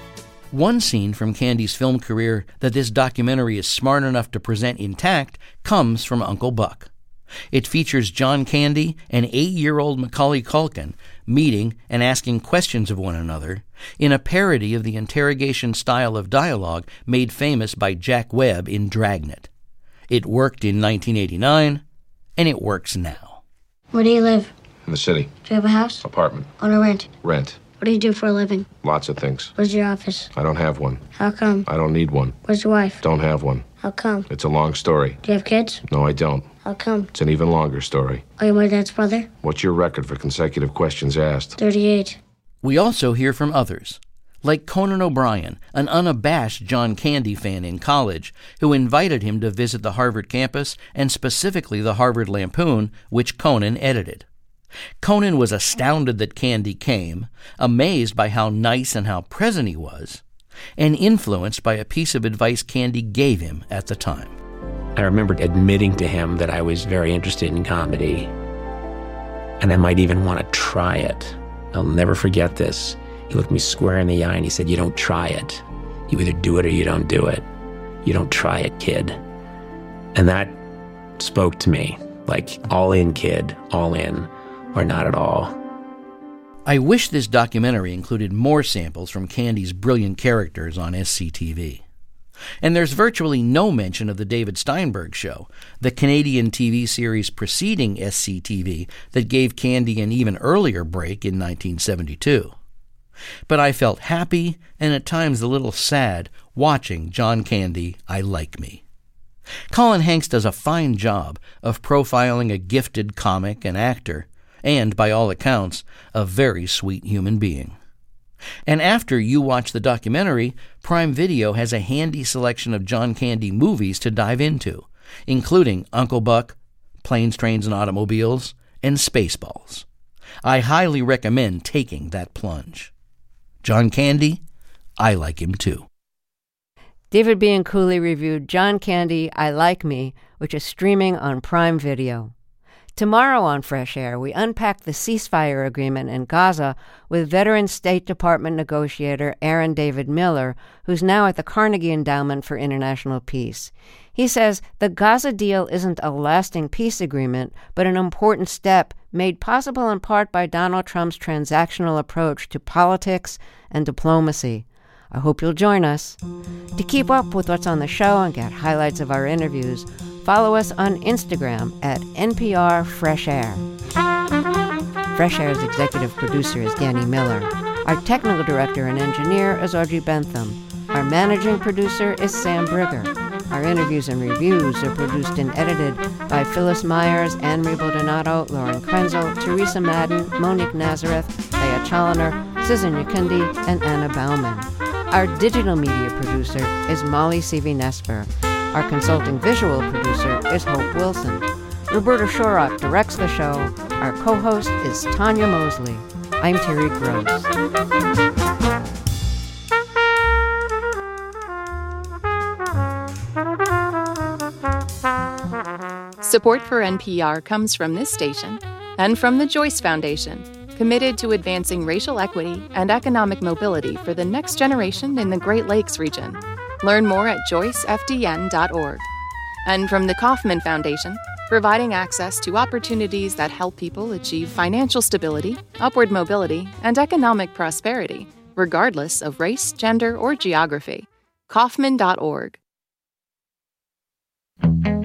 One scene from Candy's film career that this documentary is smart enough to present intact comes from Uncle Buck. It features John Candy and eight-year-old Macaulay Culkin meeting and asking questions of one another in a parody of the interrogation style of dialogue made famous by Jack Webb in Dragnet. It worked in nineteen eighty-nine, and it works now. Where do you live? In the city. Do you have a house? Apartment. On a rent? Rent. What do you do for a living? Lots of things. Where's your office? I don't have one. How come? I don't need one. Where's your wife? Don't have one. How come? It's a long story. Do you have kids? No, I don't. How come? It's an even longer story. Are you my dad's brother? What's your record for consecutive questions asked? thirty-eight. We also hear from others, like Conan O'Brien, an unabashed John Candy fan in college, who invited him to visit the Harvard campus and specifically the Harvard Lampoon, which Conan edited. Conan was astounded that Candy came, amazed by how nice and how present he was, and influenced by a piece of advice Candy gave him at the time. I remember admitting to him that I was very interested in comedy, and I might even want to try it. I'll never forget this. He looked me square in the eye and he said, you don't try it. You either do it or you don't do it. You don't try it, kid. And that spoke to me, like all in, kid, all in. Or not at all. I wish this documentary included more samples from Candy's brilliant characters on S C T V. And there's virtually no mention of the David Steinberg Show, the Canadian T V series preceding S C T V that gave Candy an even earlier break in nineteen seventy-two. But I felt happy and at times a little sad watching John Candy, I Like Me. Colin Hanks does a fine job of profiling a gifted comic and actor, and, by all accounts, a very sweet human being. And after you watch the documentary, Prime Video has a handy selection of John Candy movies to dive into, including Uncle Buck, Planes, Trains, and Automobiles, and Spaceballs. I highly recommend taking that plunge. John Candy, I Like Him Too. David Bianculli reviewed John Candy, I Like Me, which is streaming on Prime Video. Tomorrow on Fresh Air, we unpack the ceasefire agreement in Gaza with veteran State Department negotiator Aaron David Miller, who's now at the Carnegie Endowment for International Peace. He says the Gaza deal isn't a lasting peace agreement, but an important step made possible in part by Donald Trump's transactional approach to politics and diplomacy. I hope you'll join us. To keep up with what's on the show and get highlights of our interviews, follow us on Instagram at N P R Fresh Air. Fresh Air's executive producer is Danny Miller. Our technical director and engineer is Audrey Bentham. Our managing producer is Sam Brigger. Our interviews and reviews are produced and edited by Phyllis Myers, Anne-Marie Baldonado, Lauren Krenzel, Teresa Madden, Monique Nazareth, Thea Challoner, Susan Yakundi, and Anna Bauman. Our digital media producer is Molly Seavey-Nesper. Our consulting visual producer is Hope Wilson. Roberta Shorrock directs the show. Our co-host is Tanya Mosley. I'm Terry Gross. Support for N P R comes from this station and from the Joyce Foundation, committed to advancing racial equity and economic mobility for the next generation in the Great Lakes region. Learn more at joyce f d n dot org. And from the Kauffman Foundation, providing access to opportunities that help people achieve financial stability, upward mobility, and economic prosperity, regardless of race, gender, or geography. Kauffman dot org.